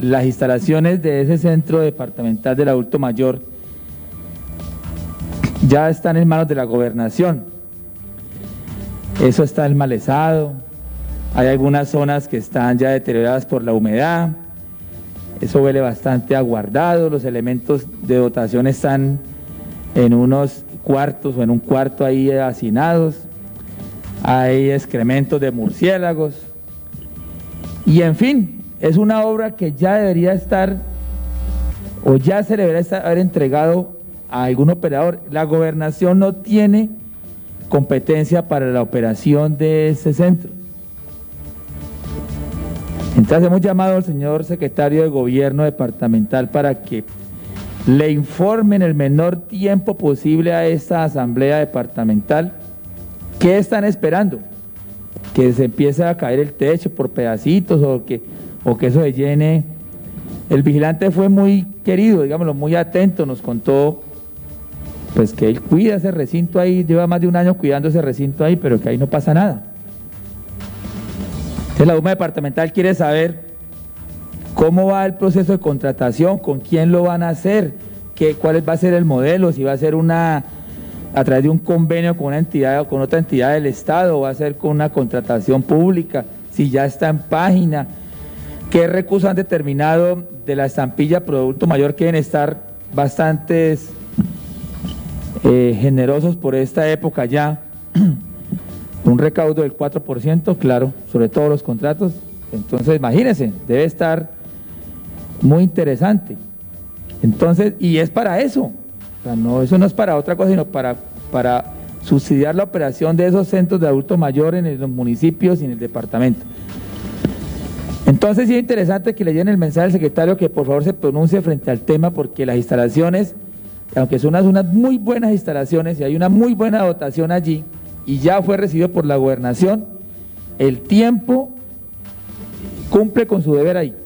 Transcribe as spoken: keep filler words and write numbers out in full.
las instalaciones de ese centro departamental del adulto mayor ya están en manos de la gobernación. Eso está enmalezado, hay algunas zonas que están ya deterioradas por la humedad, eso huele bastante aguardado, los elementos de dotación están en unos cuartos o en un cuarto ahí hacinados, hay excrementos de murciélagos, y en fin, es una obra que ya debería estar, o ya se debería estar, haber entregado a algún operador. La gobernación no tiene competencia para la operación de ese centro. Entonces hemos llamado al señor secretario de Gobierno departamental para que le informe en el menor tiempo posible a esta asamblea departamental qué están esperando, que se empiece a caer el techo por pedacitos o que, o que eso se llene. El vigilante fue muy querido, digámoslo, muy atento, nos contó pues que él cuida ese recinto ahí, lleva más de un año cuidando ese recinto ahí, pero que ahí no pasa nada. Entonces la Duma departamental quiere saber cómo va el proceso de contratación, con quién lo van a hacer, qué, cuál va a ser el modelo, si va a ser una a través de un convenio con una entidad o con otra entidad del Estado, o va a ser con una contratación pública, si ya está en página, qué recursos han determinado de la estampilla Producto Mayor, que deben estar bastantes eh, generosos por esta época ya, un recaudo del cuatro por ciento, claro, sobre todos los contratos. Entonces imagínense, debe estar muy interesante. Entonces, y es para eso, o sea, no, eso no es para otra cosa, sino para, para subsidiar la operación de esos centros de adulto mayor en los municipios y en el departamento. Entonces sí es interesante que le lleven el mensaje al secretario que por favor se pronuncie frente al tema, porque las instalaciones, aunque son unas, unas muy buenas instalaciones y hay una muy buena dotación allí, y ya fue recibido por la gobernación, el tiempo cumple con su deber ahí.